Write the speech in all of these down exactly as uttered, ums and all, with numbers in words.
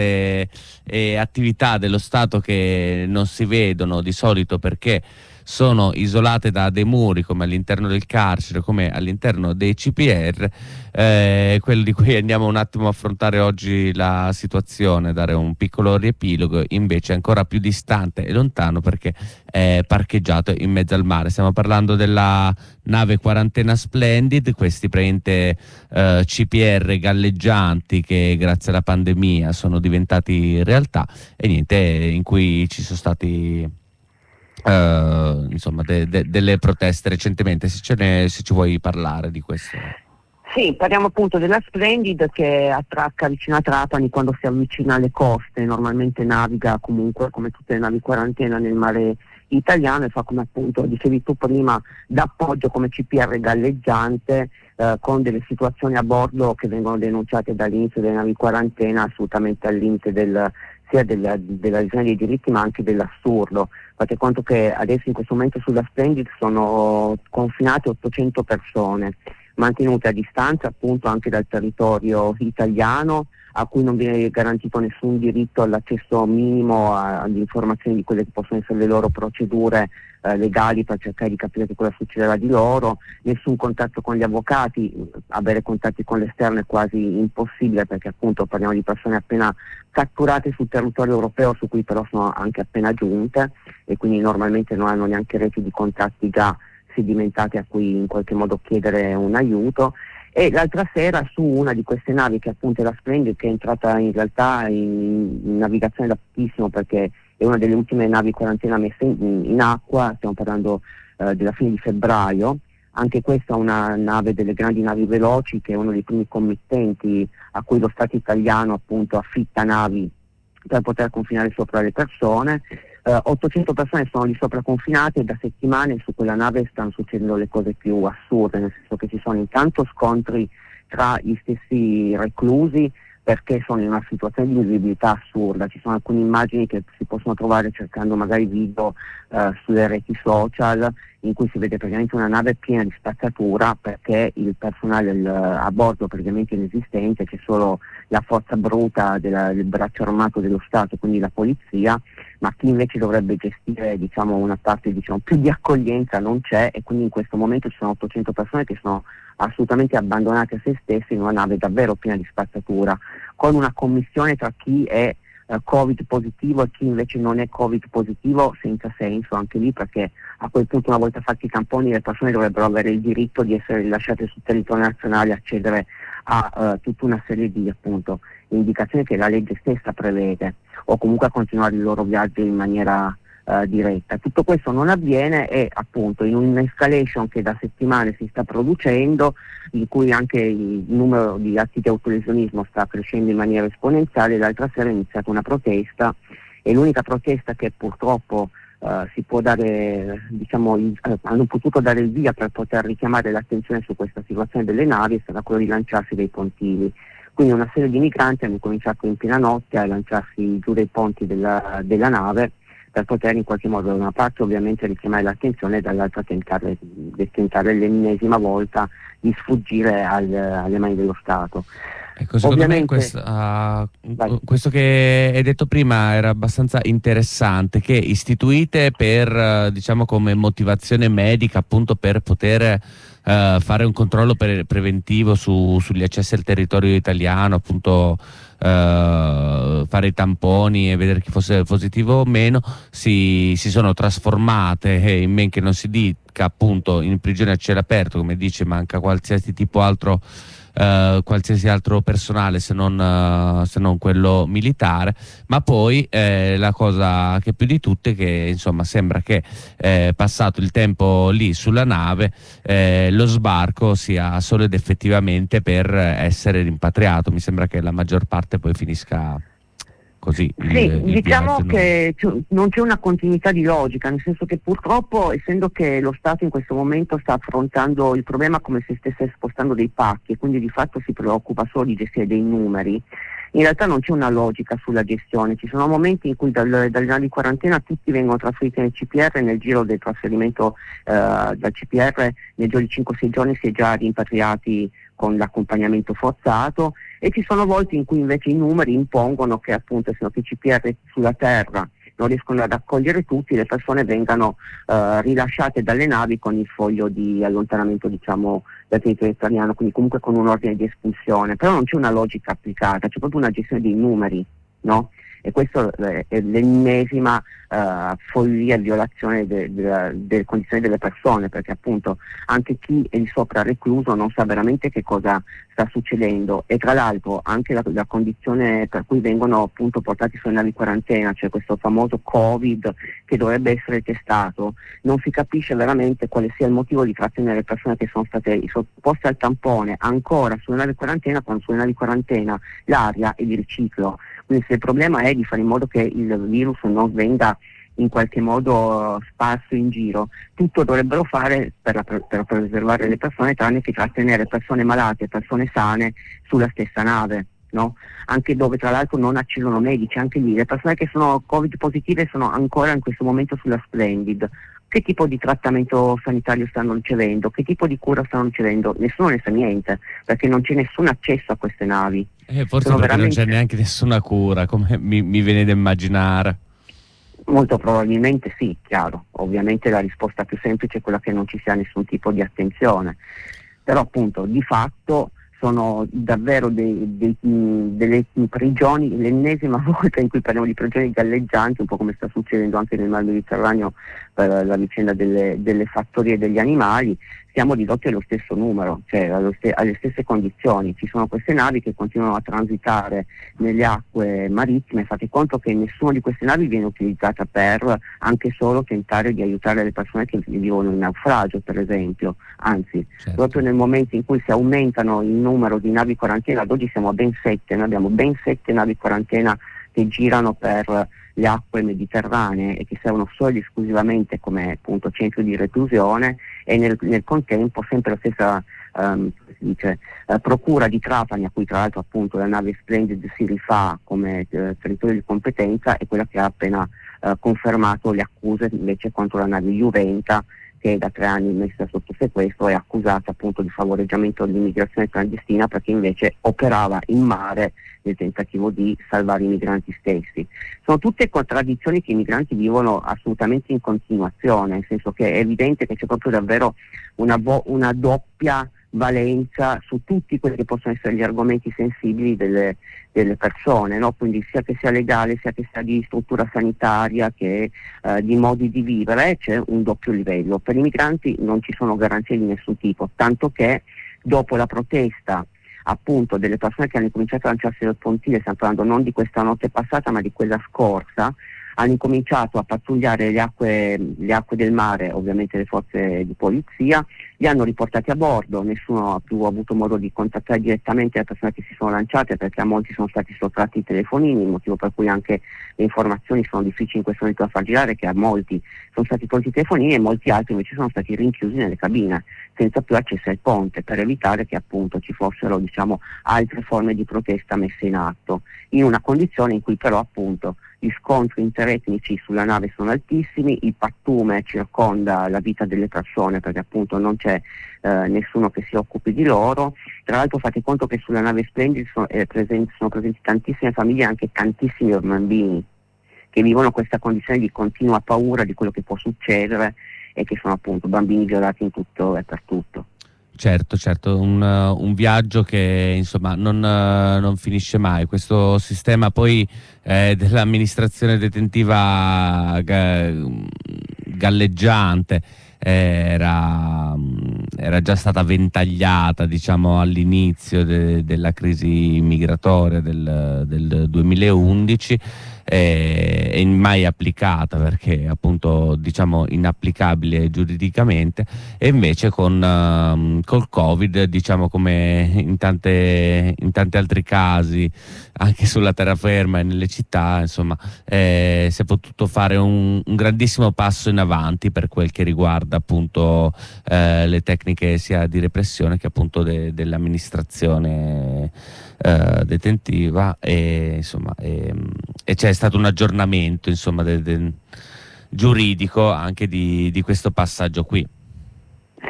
e, e attività dello Stato che non si vedono di solito perché sono isolate da dei muri, come all'interno del carcere, come all'interno dei C P R, eh, quello di cui andiamo un attimo a affrontare oggi la situazione, dare un piccolo riepilogo, invece è ancora più distante e lontano perché è parcheggiato in mezzo al mare. Stiamo parlando della nave Quarantena Splendid, questi praticamente eh, C P R galleggianti che grazie alla pandemia sono diventati realtà, e niente, in cui ci sono stati Uh, insomma de, de, delle proteste recentemente. Se, ce ne, se ci vuoi parlare di questo. Sì, parliamo appunto della Splendid che attracca vicino a Trapani quando si avvicina alle coste, normalmente naviga comunque come tutte le navi quarantena nel mare italiano e fa, come appunto dicevi tu prima, d'appoggio come C P R galleggiante eh, con delle situazioni a bordo che vengono denunciate dall'inizio delle navi quarantena assolutamente al limite del, sia della, della lesione dei diritti ma anche dell'assurdo. Fate conto che adesso in questo momento sulla Splendid sono confinate ottocento persone, mantenute a distanza appunto anche dal territorio italiano, a cui non viene garantito nessun diritto all'accesso minimo alle informazioni di quelle che possono essere le loro procedure eh, legali per cercare di capire che cosa succederà di loro, nessun contatto con gli avvocati, avere contatti con l'esterno è quasi impossibile perché appunto parliamo di persone appena catturate sul territorio europeo, su cui però sono anche appena giunte e quindi normalmente non hanno neanche reti di contatti già sedimentati a cui in qualche modo chiedere un aiuto. E l'altra sera su una di queste navi, che appunto è la Splendid, che è entrata in realtà in, in navigazione da pochissimo perché è una delle ultime navi quarantena messe in, in acqua, stiamo parlando eh, della fine di febbraio, anche questa è una nave delle grandi navi veloci che è uno dei primi committenti a cui lo Stato italiano appunto affitta navi per poter confinare sopra le persone. Uh, ottocento persone sono lì sopra confinate e da settimane su quella nave stanno succedendo le cose più assurde, nel senso che ci sono intanto scontri tra gli stessi reclusi perché sono in una situazione di visibilità assurda. Ci sono alcune immagini che si possono trovare cercando magari video uh, sulle reti social in cui si vede praticamente una nave piena di spazzatura perché il personale il, a bordo praticamente inesistente, c'è solo la forza bruta della, del braccio armato dello Stato, quindi la polizia, ma chi invece dovrebbe gestire diciamo una parte diciamo più di accoglienza non c'è, e quindi in questo momento ci sono ottocento persone che sono assolutamente abbandonate a se stesse in una nave davvero piena di spazzatura, con una commissione tra chi è eh, Covid positivo e chi invece non è Covid positivo senza senso anche lì, perché a quel punto, una volta fatti i tamponi, le persone dovrebbero avere il diritto di essere rilasciate sul territorio nazionale e accedere a uh, tutta una serie di appunto indicazioni che la legge stessa prevede, o comunque a continuare il loro viaggio in maniera uh, diretta. Tutto questo non avviene e appunto in un'escalation che da settimane si sta producendo, in cui anche il numero di atti di autolesionismo sta crescendo in maniera esponenziale. L'altra sera è iniziata una protesta e l'unica protesta che purtroppo Uh, si può dare, diciamo, il, uh, hanno potuto dare il via per poter richiamare l'attenzione su questa situazione delle navi è stata quella di lanciarsi dei pontili. Quindi una serie di migranti hanno cominciato in piena notte a lanciarsi giù dai ponti della, della nave per poter in qualche modo da una parte ovviamente richiamare l'attenzione e dall'altra tentare, tentare l'ennesima volta di sfuggire al, alle mani dello Stato. Ecco, secondo Ovviamente, me questa, uh, questo che hai detto prima era abbastanza interessante, che istituite per, uh, diciamo, come motivazione medica, appunto per poter uh, fare un controllo pre preventivo su, sugli accessi al territorio italiano, appunto uh, fare i tamponi e vedere chi fosse positivo o meno, si, si sono trasformate in men che non si dica appunto in prigione a cielo aperto, come dice, manca qualsiasi tipo altro Uh, qualsiasi altro personale se non, uh, se non quello militare, ma poi eh, la cosa che più di tutte è che insomma sembra che eh, passato il tempo lì sulla nave eh, lo sbarco sia solo ed effettivamente per essere rimpatriato. Mi sembra che la maggior parte poi finisca così. Sì, il, il diciamo viaggio, che no? non c'è una continuità di logica, nel senso che purtroppo, essendo che lo Stato in questo momento sta affrontando il problema come se stesse spostando dei pacchi e quindi di fatto si preoccupa solo di gestire dei numeri, in realtà non c'è una logica sulla gestione. Ci sono momenti in cui dal, dalle navi quarantena tutti vengono trasferiti nel C P R, nel giro del trasferimento eh, dal C P R nel giro di cinque sei giorni si è già rimpatriati con l'accompagnamento forzato, e ci sono volte in cui invece i numeri impongono che appunto essendo che i C P R sulla terra non riescono ad accogliere tutti, le persone vengano eh, rilasciate dalle navi con il foglio di allontanamento, diciamo, dal territorio italiano, quindi comunque con un ordine di espulsione, però non c'è una logica applicata, c'è proprio una gestione dei numeri, no? E questo è l'ennesima uh, follia e violazione de, de, de, delle condizioni delle persone, perché appunto anche chi è di sopra recluso non sa veramente che cosa sta succedendo, e tra l'altro anche la, la condizione per cui vengono appunto portati sulle navi quarantena, cioè questo famoso Covid che dovrebbe essere testato, non si capisce veramente quale sia il motivo di trattenere le persone che sono state sottoposte al tampone ancora sulle navi quarantena, quando sulle navi quarantena l'aria è di riciclo. Quindi se il problema è di fare in modo che il virus non venga in qualche modo sparso in giro, tutto dovrebbero fare per, la, per preservare le persone, tranne che trattenere persone malate e persone sane sulla stessa nave, no? Anche dove tra l'altro non accedono medici, anche lì le persone che sono Covid positive sono ancora in questo momento sulla Splendid. Che tipo di trattamento sanitario stanno ricevendo? Che tipo di cura stanno ricevendo? Nessuno ne sa niente, perché non c'è nessun accesso a queste navi. Eh, forse Sono perché veramente... non c'è neanche nessuna cura, come mi, mi viene da immaginare. Molto probabilmente sì, chiaro. Ovviamente la risposta più semplice è quella che non ci sia nessun tipo di attenzione. Però appunto di fatto sono davvero dei, dei, delle prigioni, l'ennesima volta in cui parliamo di prigioni galleggianti, un po' come sta succedendo anche nel Mar Mediterraneo per la vicenda delle, delle fattorie degli animali. Siamo ridotti allo stesso numero, cioè allo ste- alle stesse condizioni. Ci sono queste navi che continuano a transitare nelle acque marittime. Fate conto che nessuna di queste navi viene utilizzata per anche solo tentare di aiutare le persone che vivono in naufragio, per esempio. Anzi, certo. Proprio nel momento in cui si aumentano il numero di navi quarantena, ad oggi siamo a ben sette, noi abbiamo ben sette navi quarantena che girano per le acque mediterranee e che servono solo ed esclusivamente come appunto centro di reclusione, e nel, nel contempo sempre la stessa um, si dice, uh, procura di Trapani, a cui tra l'altro appunto la nave Splendid si rifà come uh, territorio di competenza, è quella che ha appena uh, confermato le accuse invece contro la nave Juventa, che è da tre anni messa sotto sequestro e accusata appunto di favoreggiamento dell'immigrazione clandestina, perché invece operava in mare nel tentativo di salvare i migranti stessi. Sono tutte contraddizioni che i migranti vivono assolutamente in continuazione, nel senso che è evidente che c'è proprio davvero una, vo- una doppia valenza su tutti quelli che possono essere gli argomenti sensibili delle, delle persone, no? Quindi sia che sia legale, sia che sia di struttura sanitaria, che eh, di modi di vivere, c'è un doppio livello. Per i migranti non ci sono garanzie di nessun tipo, tanto che dopo la protesta appunto delle persone che hanno incominciato a lanciarsi dal pontile, stiamo parlando non di questa notte passata ma di quella scorsa, hanno incominciato a pattugliare le acque, le acque del mare, ovviamente le forze di polizia, li hanno riportati a bordo, nessuno ha più avuto modo di contattare direttamente le persone che si sono lanciate, perché a molti sono stati sottratti i telefonini, il motivo per cui anche le informazioni sono difficili in questo momento da far girare, che a molti sono stati tolti i telefonini e molti altri invece sono stati rinchiusi nelle cabine senza più accesso al ponte, per evitare che appunto ci fossero, diciamo, altre forme di protesta messe in atto, in una condizione in cui però appunto gli scontri interetnici sulla nave sono altissimi, il pattume circonda la vita delle persone perché appunto non c'è eh, nessuno che si occupi di loro. Tra l'altro fate conto che sulla nave Splendid sono, eh, presenti, sono presenti tantissime famiglie e anche tantissimi bambini che vivono questa condizione di continua paura di quello che può succedere, e che sono appunto bambini violati in tutto e per tutto. Certo, certo, un, un viaggio che insomma non, non finisce mai. Questo sistema poi eh, dell'amministrazione detentiva ga, galleggiante era, era già stata ventagliata, diciamo, all'inizio de, della crisi migratoria del, del duemilaundici, e, e mai applicata perché appunto, diciamo, inapplicabile giuridicamente, e invece con um, col Covid, diciamo, come in tante in tanti altri casi anche sulla terraferma e nelle città, insomma, eh, si è potuto fare un, un grandissimo passo in avanti per quel che riguarda appunto eh, le tecniche sia di repressione che appunto de, dell'amministrazione eh, detentiva, e insomma e, e c'è stato un aggiornamento, insomma, de, de, giuridico anche di, di questo passaggio qui.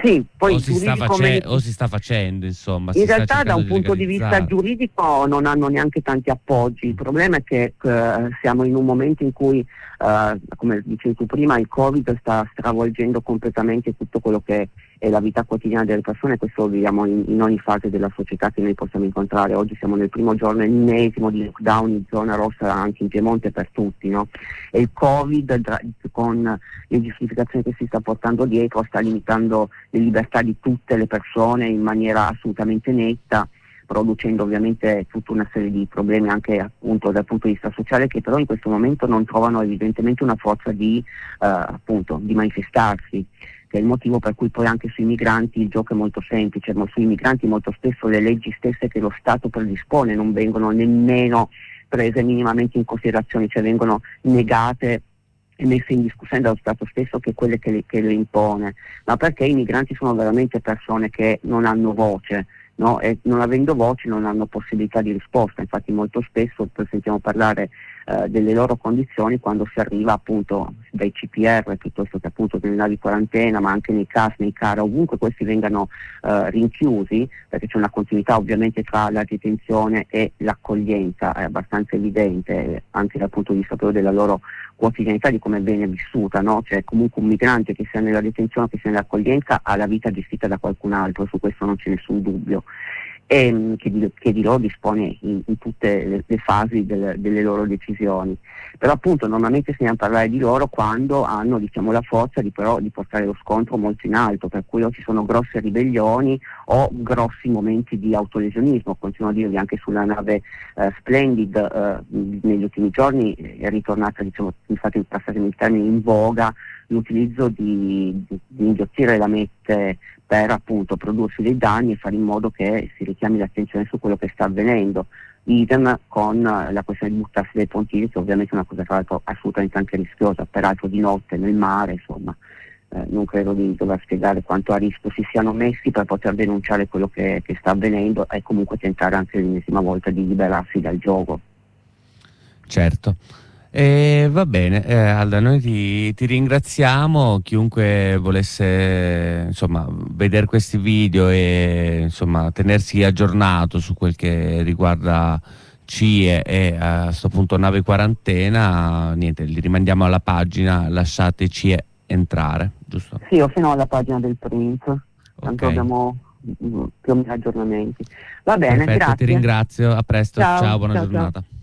Sì, poi o si, sta face- come... o si sta facendo, insomma. In si realtà sta da un di punto di vista giuridico non hanno neanche tanti appoggi. Il problema è che eh, siamo in un momento in cui, eh, come dicevi tu prima, il Covid sta stravolgendo completamente tutto quello che è la vita quotidiana delle persone. Questo lo viviamo in, in ogni fase della società che noi possiamo incontrare. Oggi siamo nel primo giorno ennesimo di lockdown in zona rossa anche in Piemonte per tutti, no? E il Covid con le giustificazioni che si sta portando dietro sta limitando le libertà di tutte le persone in maniera assolutamente netta, producendo ovviamente tutta una serie di problemi anche appunto dal punto di vista sociale, che però in questo momento non trovano evidentemente una forza di eh, appunto di manifestarsi, che è il motivo per cui poi anche sui migranti il gioco è molto semplice. Ma sui migranti molto spesso le leggi stesse che lo Stato predispone non vengono nemmeno prese minimamente in considerazione, cioè vengono negate e messe in discussione dallo Stato stesso, che è quelle che le, che le impone, ma perché i migranti sono veramente persone che non hanno voce, no? E non avendo voce non hanno possibilità di risposta. Infatti molto spesso sentiamo parlare eh, delle loro condizioni quando si arriva appunto dai C P R, piuttosto che appunto nelle navi quarantena, ma anche nei C A S, nei C A R, ovunque questi vengano eh, rinchiusi, perché c'è una continuità ovviamente tra la detenzione e l'accoglienza, è abbastanza evidente anche dal punto di vista proprio della loro quotidianità, di come viene vissuta, no? Cioè comunque un migrante che sia nella detenzione o che sia nell'accoglienza ha la vita gestita da qualcun altro, su questo non c'è nessun dubbio, e che di, che di loro dispone in, in tutte le, le fasi del, delle loro decisioni. Però appunto normalmente si viene a parlare di loro quando hanno, diciamo, la forza di, però, di portare lo scontro molto in alto, per cui o ci sono grosse ribellioni o grossi momenti di autolesionismo. Continuo a dirvi, anche sulla nave eh, Splendid eh, negli ultimi giorni è ritornata, diciamo, infatti passatemi il termine, in voga l'utilizzo di, di, di inghiottire la mette per appunto prodursi dei danni e fare in modo che si richiami l'attenzione su quello che sta avvenendo. Idem con la questione di buttarsi dai pontili, che ovviamente è una cosa tra l'altro assolutamente anche rischiosa, peraltro di notte nel mare, insomma. Eh, non credo di dover spiegare quanto a rischio si siano messi per poter denunciare quello che, che sta avvenendo e comunque tentare anche l'ennesima volta di liberarsi dal gioco. Certo. Eh, va bene, eh, Alda, noi ti, ti ringraziamo. Chiunque volesse insomma vedere questi video e insomma tenersi aggiornato su quel che riguarda C I E e a questo punto nave quarantena, niente, li rimandiamo alla pagina lasciateci entrare, giusto? Sì, o se no alla pagina del print, tanto Ok. abbiamo più o meno aggiornamenti. Va bene, Perfetto, grazie. ti ringrazio, a presto, Ciao, ciao, buona ciao, ciao. giornata.